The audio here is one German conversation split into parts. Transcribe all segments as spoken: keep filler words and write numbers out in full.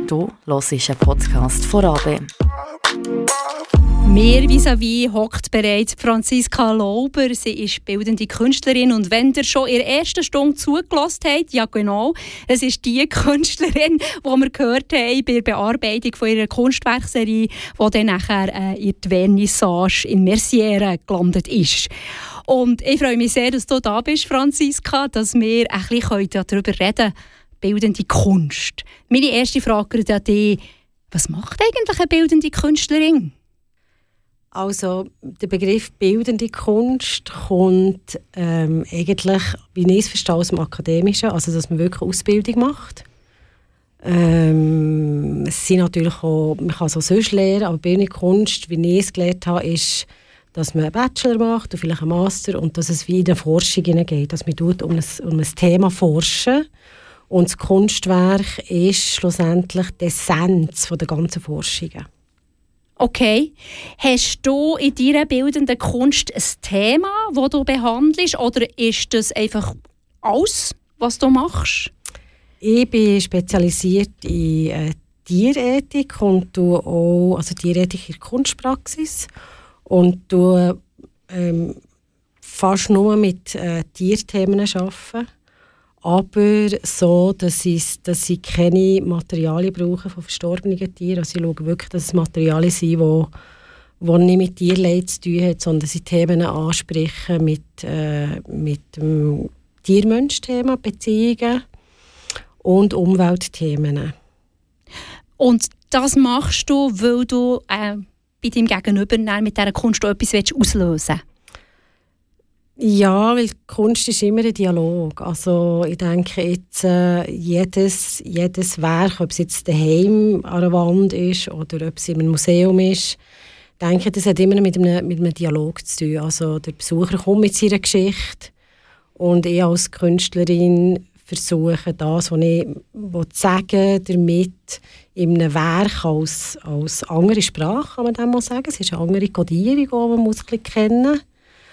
Du hörst einen Podcast von A B. Mir vis-à-vis hockt bereits Franziska Lauber. Sie ist bildende Künstlerin. Und wenn ihr schon in der ersten Stunde zugelassen habt, ja genau, es ist die Künstlerin, die wir gehört haben bei der Bearbeitung von ihrer Kunstwerkserie, die dann nachher äh, in die Vernissage in Mercier gelandet ist. Und ich freue mich sehr, dass du da bist, Franziska, dass wir ein bisschen darüber reden können, bildende Kunst. Meine erste Frage an dich: Was macht eigentlich eine bildende Künstlerin? Also der Begriff bildende Kunst kommt ähm, eigentlich, wie ich es verstehe, aus dem Akademischen, also dass man wirklich Ausbildung macht. Ähm, es sind natürlich auch, man kann es auch sonst lernen, aber bildende Kunst, wie ich es gelernt habe, ist, dass man einen Bachelor macht und vielleicht einen Master und dass es wie in eine Forschung hineingeht, dass man tut, um, ein, um ein Thema forschen. Und das Kunstwerk ist schlussendlich die Essenz der ganzen Forschungen. Okay. Hast du in deiner bildenden Kunst ein Thema, das du behandelst, oder ist das einfach alles, was du machst? Ich bin spezialisiert in äh, Tierethik und tue auch, also Tierethik in der Kunstpraxis und tue ähm, fast nur mit äh, Tierthemen arbeiten. Aber so, dass ich, dass ich keine Materialien brauche von verstorbenen Tieren. Also ich schaue wirklich, dass es Materialien sind, die, die nicht mit Tierleid zu tun haben, sondern dass ich Themen ansprechen mit, äh, mit dem Tier-Mensch-Thema, Beziehungen und Umweltthemen. Und das machst du, weil du äh, bei deinem Gegenüber mit dieser Kunst auch etwas auslösen willst? Ja, weil Kunst ist immer ein Dialog. Also ich denke jetzt, äh, jedes, jedes Werk, ob es jetzt daheim an der Wand ist oder ob es in einem Museum ist, denke, das hat immer mit einem, mit einem Dialog zu tun. Also der Besucher kommt mit seiner Geschichte und ich als Künstlerin versuche das, was ich sagen damit in einem Werk als, als andere Sprache, kann man dem mal sagen. Es ist eine andere Kodierung, die man muss kennen muss.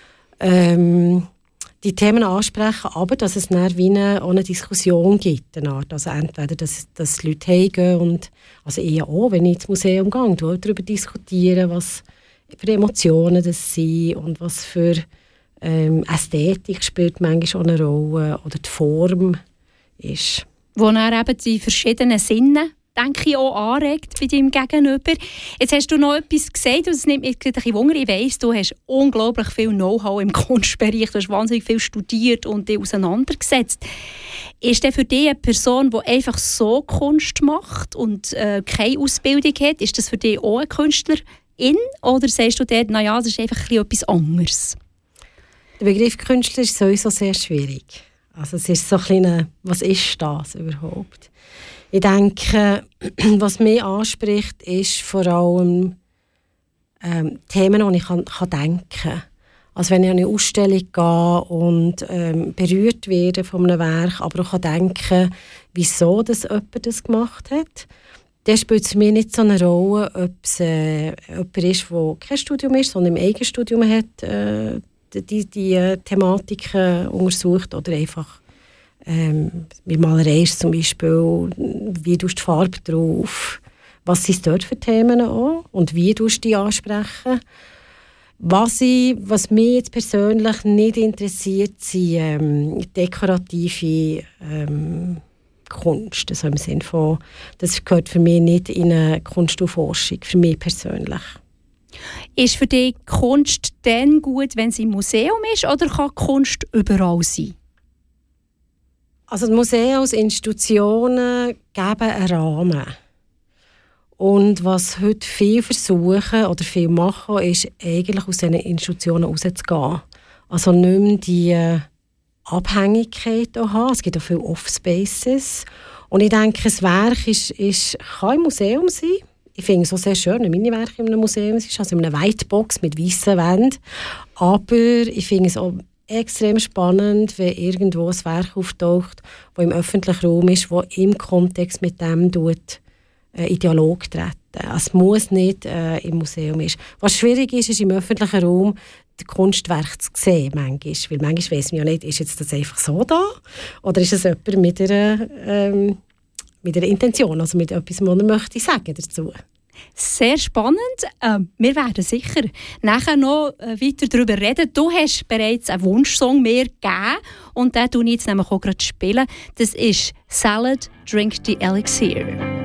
Ähm, die Themen ansprechen, aber dass es dann wie eine, auch eine Diskussion gibt. Eine Art. Also entweder, dass, dass die Leute heimgehen und, also ich auch, wenn ich ins Museum gehe, darüber diskutieren, was für Emotionen das sind und was für ähm, Ästhetik spielt manchmal auch eine Rolle oder die Form ist. Wo dann eben die verschiedenen Sinne, denke ich, auch anregt bei deinem Gegenüber. Jetzt hast du noch etwas gesagt, das nimmt mich ein bisschen Wunder. Ich weiss, du hast unglaublich viel Know-how im Kunstbereich, du hast wahnsinnig viel studiert und dich auseinandergesetzt. Ist denn für dich eine Person, die einfach so Kunst macht und äh, keine Ausbildung hat, ist das für dich auch eine Künstlerin? Oder sagst du dort, naja, das ist einfach ein bisschen etwas anderes? Der Begriff Künstler ist sowieso sehr schwierig. Also es ist so ein bisschen, was ist das überhaupt? Ich denke, was mich anspricht, ist vor allem ähm, Themen, die ich kann, kann denken kann. Also wenn ich an eine Ausstellung gehe und ähm, berührt werde von einem Werk, aber auch denken kann, wieso das jemand das gemacht hat, dann spielt es für mich nicht so eine Rolle, ob es äh, jemand ist, der kein Studium ist, sondern im Eigenstudium hat, äh, die, die äh, Thematiken untersucht oder einfach Ähm, wie Malerei ist zum Beispiel, wie tust du die Farbe drauf, was sind dort für Themen auch und wie tust du die ansprechen. Was, ich, was mich jetzt persönlich nicht interessiert, sind ähm, dekorative ähm, Kunst. Also im Sinne von, das gehört für mich nicht in eine Kunstforschung, für mich persönlich. Ist für dich Kunst dann gut, wenn sie im Museum ist, oder kann Kunst überall sein? Also die Museen als Institutionen geben einen Rahmen. Und was heute viele versuchen oder viele machen, ist eigentlich aus diesen Institutionen rauszugehen. Also nicht mehr die Abhängigkeit haben. Es gibt auch viele Off-Spaces. Und ich denke, ein Werk ist, ist, kann im Museum sein. Ich finde es auch sehr schön, wenn meine Werke in einem Museum sind, also in einer Whitebox mit weißen Wänden. Aber ich finde es auch extrem spannend, wenn irgendwo ein Werk auftaucht, das im öffentlichen Raum ist, das im Kontext mit dem tut, äh, in Dialog treten. Es muss nicht äh, im Museum sein. Was schwierig ist, ist im öffentlichen Raum das Kunstwerk zu sehen, manchmal. Weil manchmal weiss man ja nicht, ist jetzt das einfach so da? Oder ist es jemand mit einer, ähm, mit einer Intention, also mit etwas, was er möchte sagen dazu. Sehr spannend. Ähm, wir werden sicher nachher noch äh, weiter darüber reden. Du hast bereits einen Wunschsong mir gegeben und den spiele ich jetzt nämlich auch gerade spielen. Das ist «Salad, Drink the Elixir».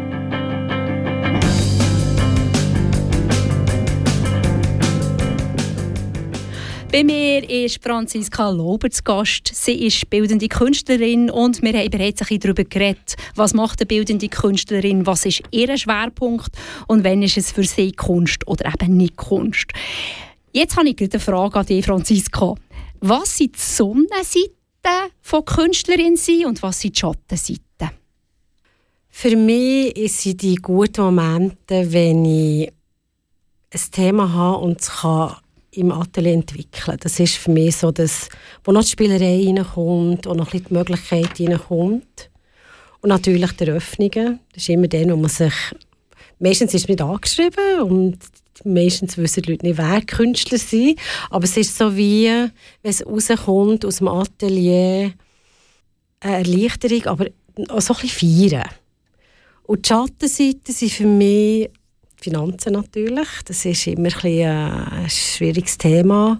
Bei mir ist Franziska Lauber zu Gast. Sie ist bildende Künstlerin und wir haben bereits ein bisschen darüber geredet, was macht eine bildende Künstlerin, was ist ihr Schwerpunkt und wann ist es für sie Kunst oder eben nicht Kunst. Jetzt habe ich eine Frage an dich, Franziska. Was sind die Sonnenseiten von Künstlerin sein und was sind die Schattenseiten? Für mich sind die guten Momente, wenn ich ein Thema habe und es kann im Atelier entwickeln. Das ist für mich so, dass, wo noch die Spielerei reinkommt und noch ein bisschen die Möglichkeit reinkommt. Und natürlich die Eröffnungen. Das ist immer dann, wo man sich... Meistens ist es nicht angeschrieben und meistens wissen die Leute nicht, wer Künstler sind. Aber es ist so wie, wenn es rauskommt aus dem Atelier, eine Erleichterung, aber auch so ein bisschen feiern. Und die Schattenseiten sind für mich Finanzen natürlich. Das ist immer ein, bisschen ein schwieriges Thema.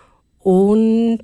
Und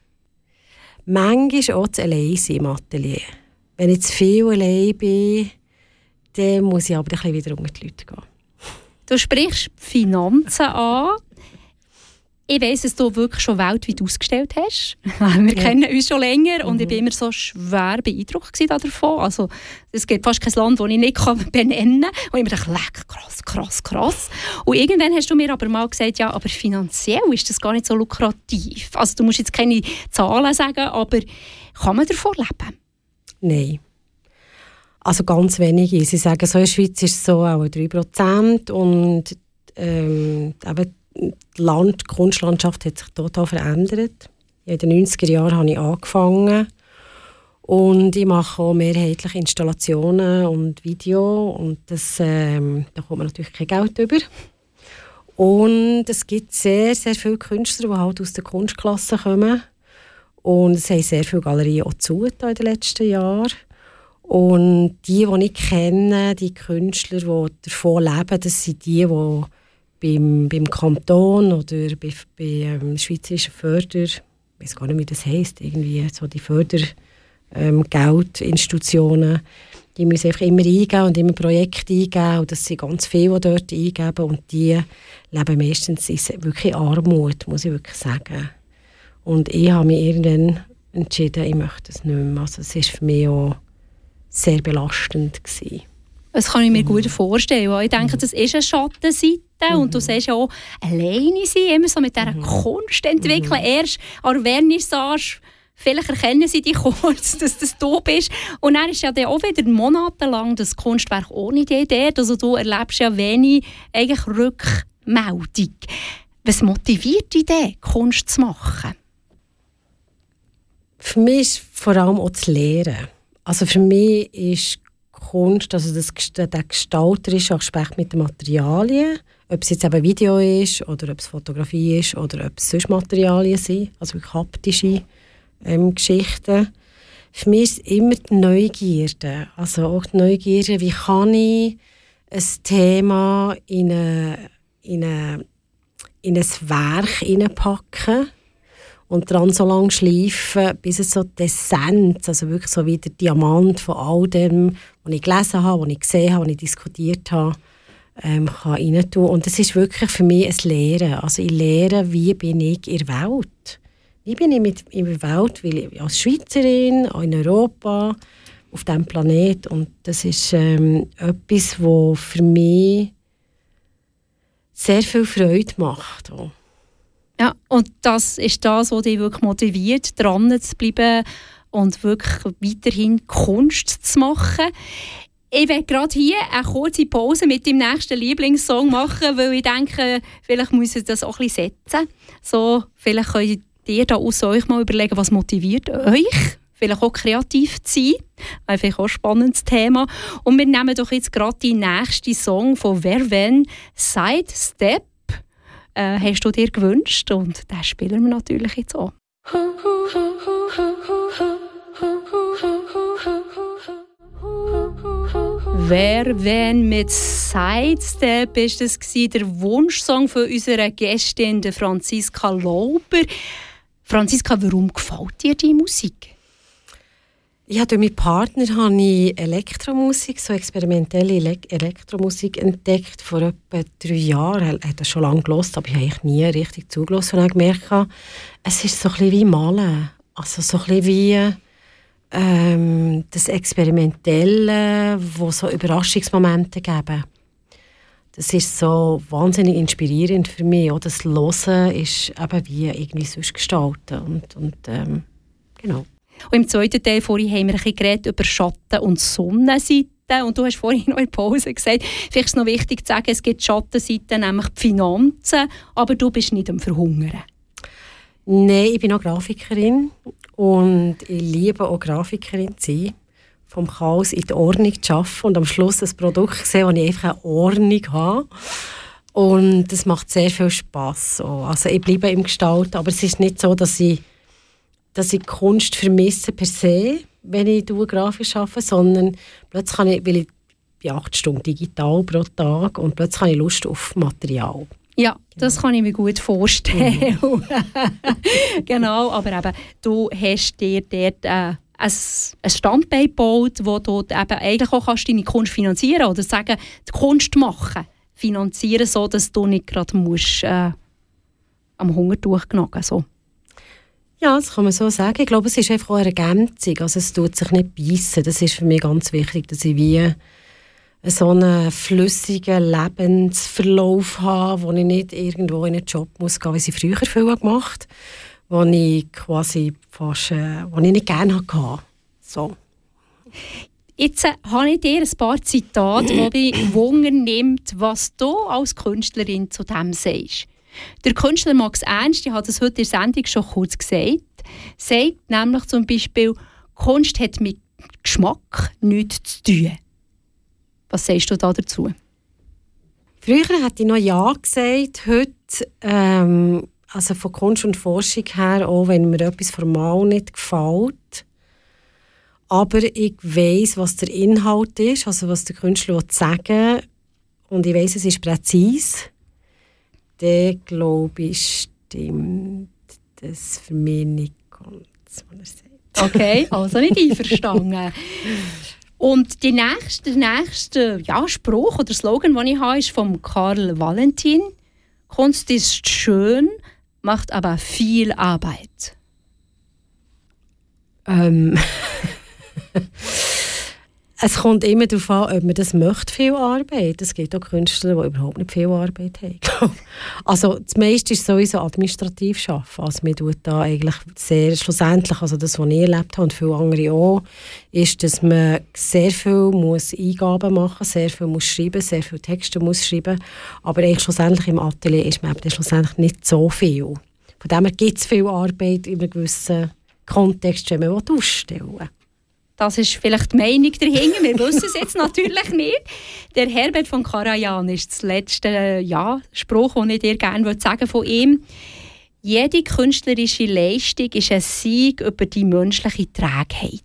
manchmal auch zu allein sein im Atelier. Wenn ich zu viel allein bin, dann muss ich aber ein bisschen wieder unter die Leute gehen. Du sprichst Finanzen an. Ich weiss, dass du wirklich schon weltweit ausgestellt hast. Wir ja. kennen uns schon länger und mhm. ich war immer so schwer beeindruckt davon. Also, es gibt fast kein Land, das ich nicht benennen kann. Und ich mir dachte, leck, krass, krass, krass. Und irgendwann hast du mir aber mal gesagt, ja, aber finanziell ist das gar nicht so lukrativ. Also du musst jetzt keine Zahlen sagen, aber kann man davon leben? Nein. Also ganz wenige. Sie sagen, so in der Schweiz ist es so auch drei Prozent und ähm, eben die Land, die Kunstlandschaft hat sich total verändert. In den neunziger Jahren habe ich angefangen und ich mache auch mehrheitlich Installationen und Video und das, ähm, da kommt man natürlich kein Geld über. Und es gibt sehr, sehr viele Künstler, die halt aus der Kunstklasse kommen und es haben sehr viele Galerien auch zu in den letzten Jahren. Und die, die ich kenne, die Künstler, die davon leben, das sind die, die beim, beim Kanton oder bei, bei ähm, schweizerischen Förder, ich weiß gar nicht, wie das heisst, irgendwie so die Fördergeldinstitutionen, ähm, die müssen einfach immer eingeben und immer Projekte eingeben und das sind ganz viele, die dort eingeben und die leben meistens in wirklich Armut, muss ich wirklich sagen. Und ich habe mich irgendwann entschieden, ich möchte das nicht mehr. Also es ist für mich auch sehr belastend gewesen. Das kann ich mir mhm. gut vorstellen. Ich denke, das ist eine Schattenseite. Mhm. Und du sagst ja auch, alleine sein, immer so mit dieser mhm. Kunst entwickeln. Mhm. Erst an der Vernissage, vielleicht erkennen sie dich kurz, dass das du bist. Und dann ist ja dann auch wieder monatelang das Kunstwerk ohne die Idee. Also du erlebst ja wenig eigentlich Rückmeldung. Was motiviert dich denn, Kunst zu machen? Für mich ist vor allem auch das Lehren. Also für mich ist Kunst, also das, der gestalterische Aspekt mit den Materialien, ob es jetzt eben Video ist oder ob es Fotografie ist oder ob es sonst Materialien sind, also haptische ähm, Geschichten. Für mich ist es immer die Neugierde. Also auch die Neugierde, wie kann ich ein Thema in, eine, in, eine, in ein Werk hineinpacken und dran so lange schleifen, bis es so die Essenz, also wirklich so wie der Diamant von all dem, was ich gelesen habe, was ich gesehen habe, was ich diskutiert habe, ähm, kann rein tun. Und das ist wirklich für mich ein Lehren. Also ich lehre, wie bin ich in der Welt. Wie bin ich mit, in der Welt, weil ich als Schweizerin, auch in Europa, auf diesem Planeten. Und das ist ähm, etwas, was für mich sehr viel Freude macht. Auch. Ja, und das ist das, was dich wirklich motiviert, dran zu bleiben und wirklich weiterhin Kunst zu machen. Ich werde gerade hier eine kurze Pause mit dem nächsten Lieblingssong machen, weil ich denke, vielleicht muss ich das auch ein bisschen setzen. So, vielleicht könnt ihr da aus euch mal überlegen, was motiviert euch, vielleicht auch kreativ zu sein. Das ist auch ein spannendes Thema. Und wir nehmen doch jetzt gerade den nächsten Song von Verven, Sidestep. Äh, hast du dir gewünscht und den spielen wir natürlich jetzt auch. «Wer, wenn» mit «Sidestep» ist das der Wunschsong von unserer Gästin, der Franziska Lauber. Franziska, warum gefällt dir die Musik? Ja, durch meinen Partner habe ich Elektromusik, so experimentelle Ele- Elektromusik entdeckt. Vor etwa drei Jahren. Er hat das schon lange gehört, aber ich habe eigentlich nie richtig zugelassen. Und ich gemerkt habe, es ist so ein bisschen wie Malen. Also so ein bisschen wie ähm, das Experimentelle, wo so Überraschungsmomente geben. Das ist so wahnsinnig inspirierend für mich. Auch das Hören ist eben wie irgendwie sonst gestalten. Und, und ähm, genau. Und im zweiten Teil vorhin haben wir ein bisschen geredet über Schatten- und Sonnenseiten. Und du hast vorhin noch in der Pause gesagt, vielleicht ist es noch wichtig zu sagen, es gibt Schattenseiten, nämlich die Finanzen, aber du bist nicht am Verhungern. Nein, ich bin auch Grafikerin und ich liebe auch Grafikerin zu sein. Vom Chaos in die Ordnung zu arbeiten und am Schluss ein Produkt sehen, wo ich einfach eine Ordnung habe. Und das macht sehr viel Spass. Also ich bleibe im Gestalten, aber es ist nicht so, dass ich dass ich Kunst vermisse per se, wenn ich grafisch arbeite, sondern plötzlich kann ich, weil ich bin acht Stunden digital pro Tag und plötzlich habe ich Lust auf Material. Ja, das genau. kann ich mir gut vorstellen. Mhm. Genau, aber eben, du hast dir dort äh, ein, ein Standbein gebaut, wo du eben eigentlich auch kannst deine Kunst finanzieren oder sagen, die Kunst machen, finanzieren, so dass du nicht gerade musst, äh, am Hungertuch knacken so. Ja, das kann man so sagen. Ich glaube, es ist einfach auch eine Ergänzung. Also es tut sich nicht beißen. Das ist für mich ganz wichtig, dass ich wie so einen flüssigen Lebensverlauf habe, wo ich nicht irgendwo in einen Job muss gehen, wie ich früher viel gemacht habe, wo ich quasi fast, äh, wo ich nicht gerne hatte. So. Jetzt äh, habe ich dir ein paar Zitate, wo mich Wunder nimmt, was du als Künstlerin zu dem sagst. Der Künstler Max Ernst, ich habe das heute in der Sendung schon kurz gesagt, sagt nämlich zum Beispiel, Kunst hat mit Geschmack nichts zu tun. Was sagst du da dazu? Früher hätte ich noch Ja gesagt, heute, ähm, also von Kunst und Forschung her, auch wenn mir etwas formal nicht gefällt, aber ich weiss, was der Inhalt ist, also was der Künstler sagen will, und ich weiss, es ist präzise. Dann glaube ich, stimmt das für mich nicht ganz, was er sagt. Okay, also nicht einverstanden. Und die nächste, der nächste ja, Spruch oder Slogan, den ich habe, ist von Karl Valentin. Kunst ist schön, macht aber viel Arbeit. Ähm... Es kommt immer darauf an, ob man das möchte, viel Arbeit. Es gibt auch Künstler, die überhaupt nicht viel Arbeit haben. Also das meiste ist sowieso administrativ arbeiten. Also man tut da eigentlich sehr schlussendlich, also das, was ich erlebt habe und viele andere auch, ist, dass man sehr viel muss Eingaben machen muss, sehr viel muss schreiben, sehr viele Texte muss schreiben. Aber eigentlich schlussendlich im Atelier ist man eben schlussendlich nicht so viel. Von dem her gibt es viel Arbeit in einem gewissen Kontext, wenn man ausstellen will. Das ist vielleicht die Meinung dahinter. Wir wissen es jetzt natürlich nicht. Der Herbert von Karajan ist das letzte ja, Spruch, den ich dir gerne sagen von ihm. Jede künstlerische Leistung ist ein Sieg über die menschliche Trägheit.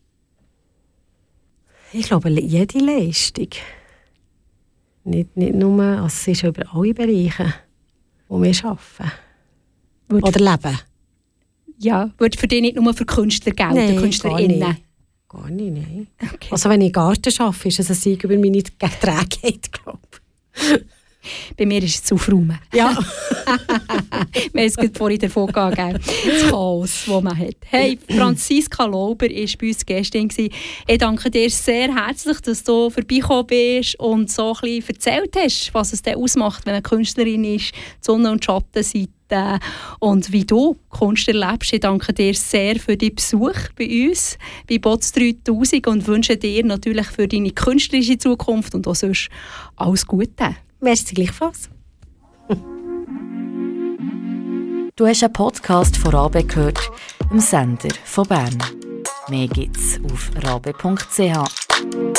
Ich glaube, jede Leistung. Nicht, nicht nur, also es ist über alle Bereiche, wo wir arbeiten. Würde oder leben. Ja, würde für dich nicht nur für Künstler gelten, nein, KünstlerInnen? Gar nicht, gar nicht nein. Okay. Also wenn ich im Garten arbeite, ist es ein Sieg über meine Trägheit, glaube ich. Bei mir ist es aufräumen. Ja. Wir haben es gerade vorhin davon gegeben. Das Chaos, das man hat. Hey, Franziska Lauber war bei uns Gästin. Ich danke dir sehr herzlich, dass du vorbeigekommen bist und so ein bisschen erzählt hast, was es denn ausmacht, wenn eine Künstlerin ist, die Sonne- und Schattenseite und wie du Kunst erlebst. Ich danke dir sehr für deinen Besuch bei uns, bei Bots dreitausend und wünsche dir natürlich für deine künstlerische Zukunft und auch sonst alles Gute. Merci gleichfalls. Du hast einen Podcast von Rabe gehört, dem Sender von Bern. Mehr gibt's auf rabe punkt c h.